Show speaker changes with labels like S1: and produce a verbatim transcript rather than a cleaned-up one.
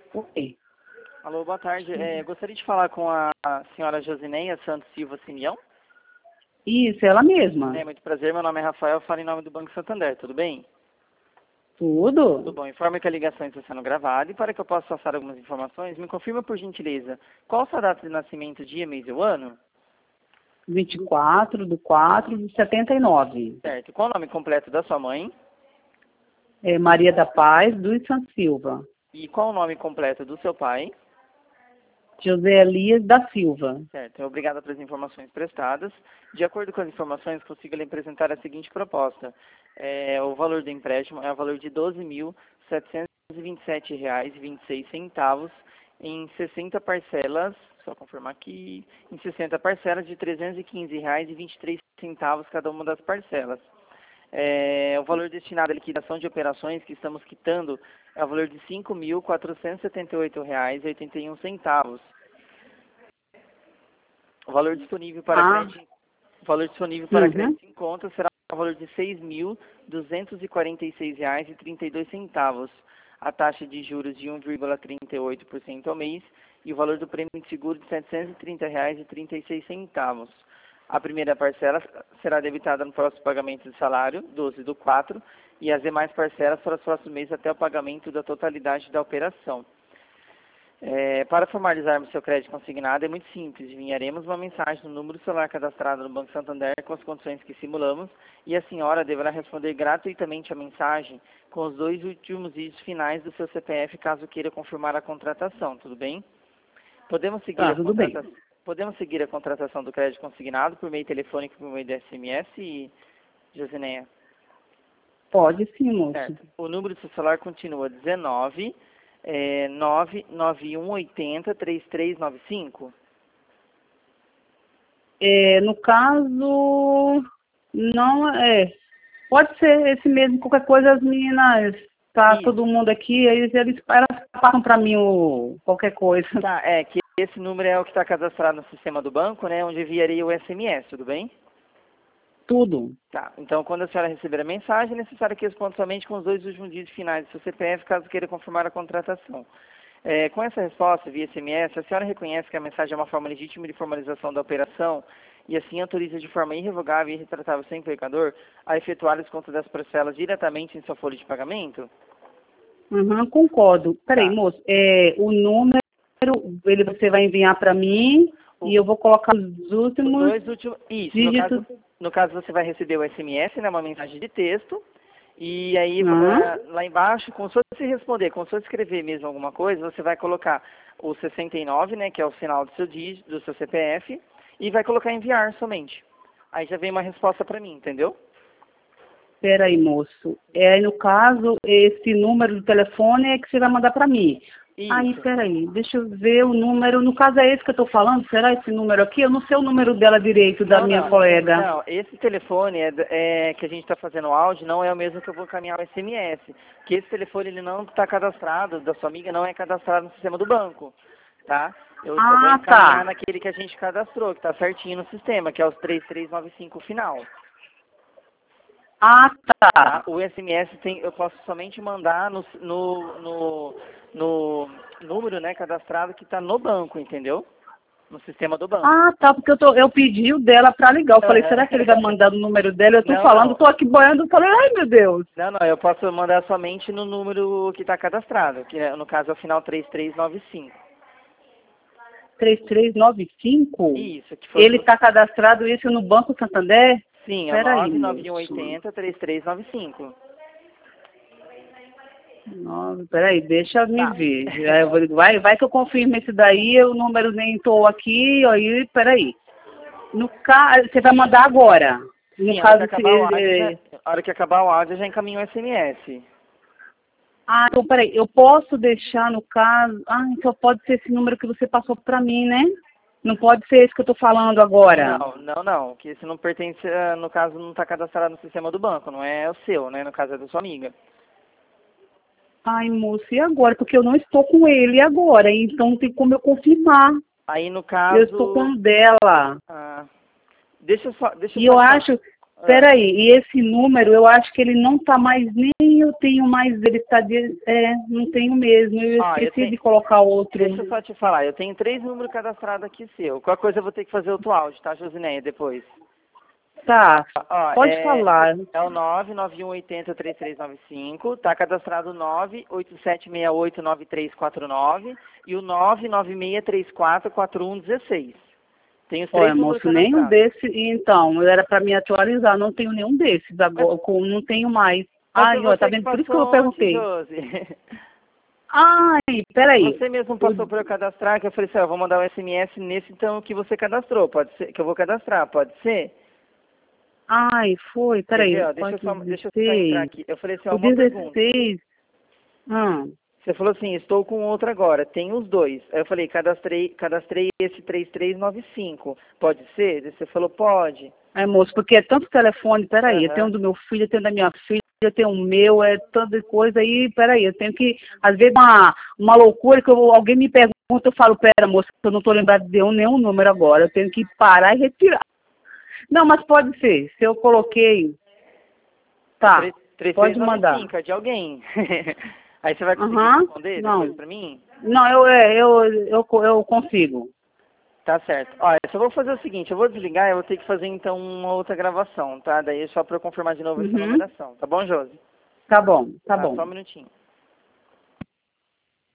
S1: Oi.
S2: Alô, boa tarde. É, gostaria de falar com a senhora Josineia Santos Silva Simeão.
S1: Isso, ela mesma.
S2: É, muito prazer, meu nome é Rafael, falo em nome do Banco Santander, tudo bem?
S1: Tudo?
S2: Tudo bom. Informe que a ligação está sendo gravada e para que eu possa passar algumas informações, me confirma por gentileza, qual a sua data de nascimento, dia, mês e o ano?
S1: vinte e quatro de quatro de setenta e nove.
S2: Certo. Qual o nome completo da sua mãe?
S1: É Maria da Paz dos Santos Silva.
S2: E qual o nome completo do seu pai?
S1: José Elias da Silva.
S2: Certo. Obrigado pelas informações prestadas. De acordo com as informações, consigo lhe apresentar a seguinte proposta. É, o valor do empréstimo é o valor de doze mil setecentos e vinte e sete reais e vinte e seis centavos em sessenta parcelas, só confirmar aqui, em sessenta parcelas de trezentos e quinze reais e vinte e três centavos cada uma das parcelas. É, o valor destinado à liquidação de operações que estamos quitando é o valor de cinco mil quatrocentos e setenta e oito reais e oitenta e um centavos. O valor disponível para
S1: Ah.
S2: crédito, o valor disponível para
S1: Uhum.
S2: crédito em conta será o valor de seis mil duzentos e quarenta e seis reais e trinta e dois centavos. A taxa de juros de um vírgula trinta e oito por cento ao mês e o valor do prêmio de seguro de setecentos e trinta reais e trinta e seis centavos. A primeira parcela será debitada no próximo pagamento de salário, doze do quatro, e as demais parcelas para os próximos meses até o pagamento da totalidade da operação. É, para formalizarmos seu crédito consignado é muito simples. Enviaremos uma mensagem no número celular cadastrado no Banco Santander com as condições que simulamos e a senhora deverá responder gratuitamente a mensagem com os dois últimos dígitos finais do seu C P F caso queira confirmar a contratação, tudo bem? Podemos seguir,
S1: Tá,
S2: a,
S1: tudo bem.
S2: contrata Podemos seguir a contratação do crédito consignado por meio telefônico e por meio de S M S, Josineia?
S1: Pode sim, moço.
S2: Certo. O número do seu celular continua dezenove, é, nove nove um oito zero, três três nove cinco?
S1: É, no caso, não é. Pode ser esse mesmo, qualquer coisa as meninas, tá
S2: Isso.
S1: todo mundo aqui, eles, eles elas passam para mim o, qualquer coisa.
S2: Tá, é que esse número é o que está cadastrado no sistema do banco, né, onde enviaria o S M S, tudo bem?
S1: Tudo.
S2: Tá, então quando a senhora receber a mensagem, é necessário que responda somente com os dois últimos dígitos finais do seu C P F, caso queira confirmar a contratação. É, com essa resposta via S M S, a senhora reconhece que a mensagem é uma forma legítima de formalização da operação e assim autoriza de forma irrevogável e irretratável seu empregador a efetuar o desconto das parcelas diretamente em sua folha de pagamento?
S1: Uhum, concordo. Peraí,
S2: Tá.
S1: moço, é, o número, ele você vai enviar para mim
S2: O-
S1: e eu vou colocar os
S2: Os
S1: últimos
S2: dois últimos. Isso, no
S1: dígitos.
S2: caso, no caso você vai receber o S M S, né, uma mensagem de texto, e aí
S1: Uhum.
S2: eh, lá embaixo, como se fosse responder, como se fosse escrever mesmo alguma coisa, você vai colocar o sessenta e nove, né, que é o sinal do seu dígito, do seu C P F, e vai colocar enviar somente. Aí já vem uma resposta para mim, entendeu?
S1: Peraí, moço. É, no caso, esse número do telefone é que você vai mandar para mim. Aí,
S2: Isso.
S1: peraí, deixa eu ver o número. No caso é esse que eu estou falando? Será esse número aqui? Eu não sei o número dela direito, da
S2: Não,
S1: minha
S2: não.
S1: colega.
S2: Não, esse telefone é, d- é que a gente está fazendo o áudio não é o mesmo que eu vou encaminhar o S M S. Que esse telefone ele não está cadastrado, da sua amiga não é cadastrado no sistema do banco, tá? Eu só vou
S1: Ah,
S2: encaminhar
S1: tá.
S2: naquele que a gente cadastrou, que está certinho no sistema, que é os três três nove cinco final.
S1: Ah,
S2: Tá?
S1: tá.
S2: O S M S tem, eu posso somente mandar no, no, no, no número, né, cadastrado que está no banco, entendeu? No sistema do banco.
S1: Ah, tá, porque eu, tô, eu pedi o dela para ligar. Eu falei, será que ele vai mandar o número dela? Eu tô
S2: Não,
S1: falando,
S2: não.
S1: tô aqui boiando. Eu falei, ai, meu Deus.
S2: Não, não, eu posso mandar somente no número que está cadastrado, que é, no caso é o final três três nove cinco.
S1: três três nove cinco?
S2: Isso, que foi
S1: Ele
S2: o...
S1: está cadastrado isso no Banco Santander?
S2: Sim, é o
S1: Peraí,
S2: nove nove um oito
S1: moço.
S2: zero, três três nove cinco.
S1: Não, peraí, deixa eu me
S2: Tá.
S1: ver. Já eu vou- Vai, vai que eu confirmo esse daí, o número nem estou aqui, aí, peraí. No caso, você vai mandar agora. No
S2: Sim, a hora que
S1: caso, se
S2: acabar o áudio,
S1: ele...
S2: já, a hora que acabar o áudio, eu já encaminho o S M S.
S1: Ah, então peraí, eu posso deixar no caso... Ah, então pode ser esse número que você passou para mim, né? Não pode ser esse que eu estou falando agora.
S2: Não, não, não, que esse não pertence, ah, no caso, não está cadastrado no sistema do banco, não é o seu, né, no caso é da sua amiga.
S1: Ai, moço, e agora? Porque eu não estou com ele agora, então não tem como eu confirmar.
S2: Aí, no caso...
S1: Eu estou com o dela.
S2: ah, deixa eu só... Deixa eu
S1: E
S2: só
S1: eu
S2: te falar.
S1: acho... Peraí, e esse número, eu acho que ele não tá mais, nem eu tenho mais, ele tá de, é, não tenho mesmo, eu
S2: Ah, eu
S1: esqueci
S2: tenho-
S1: de colocar outro.
S2: Deixa eu só te falar, eu tenho três números cadastrados aqui seu. Qualquer coisa eu vou ter que fazer outro áudio, tá, Josineia, depois.
S1: Tá,
S2: Ó,
S1: pode
S2: é,
S1: falar.
S2: é o nove nove um oito zero três três nove cinco, tá cadastrado nove oito sete seis oito nove três quatro nove e o nove nove seis três quatro quatro um um seis. Tem os
S1: Olha,
S2: três números
S1: moço, nenhum
S2: cadastrados.
S1: desse, então, era para me atualizar, não tenho nenhum desses,
S2: Mas,
S1: agora, com- não tenho mais.
S2: mas foi
S1: Ai, ó, tá
S2: você que
S1: vendo? Por isso
S2: passou
S1: que eu
S2: ontem,
S1: perguntei.
S2: Josi.
S1: Ai, peraí.
S2: Você mesmo
S1: O-
S2: passou para eu cadastrar, que eu falei assim, ó, eu vou mandar um S M S nesse então que você cadastrou, pode ser, que eu vou cadastrar, pode ser?
S1: Ai, foi,
S2: Quer ver,
S1: peraí,
S2: ó, deixa eu
S1: pode
S2: só, deixa eu só entrar
S1: dezesseis.
S2: aqui. Eu falei assim, ó,
S1: O
S2: uma pergunta.
S1: dezesseis. Hum.
S2: Você falou assim, estou com outro agora, tem os dois. Aí eu falei, cadastrei, cadastrei esse três três nove cinco. Pode ser? Daí você falou, pode.
S1: É, moço, porque é tanto telefone, peraí, eu tenho um
S2: Aham.
S1: do meu filho, eu tenho da minha filha, eu tenho o meu, é tanta coisa aí, peraí, eu tenho que, às vezes, uma, uma loucura que eu- alguém me pergunta, eu falo, pera, moça, eu não estou lembrado de um, nenhum número agora, eu tenho que parar e retirar. Não, mas pode ser, se eu coloquei,
S2: É
S1: tá,
S2: três três três
S1: pode
S2: nove
S1: mandar.
S2: cinco, é de alguém. Aí você vai conseguir
S1: Aham,
S2: responder depois
S1: não,
S2: pra mim?
S1: não, eu, é, eu, eu, eu consigo.
S2: Tá certo. Ó, eu só vou fazer o seguinte, eu vou desligar, eu vou ter que fazer então uma outra gravação, tá? Daí é só pra eu confirmar de novo essa
S1: Uhum,
S2: numeração. Tá bom, Josi?
S1: tá bom, tá
S2: Tá,
S1: bom.
S2: só um minutinho.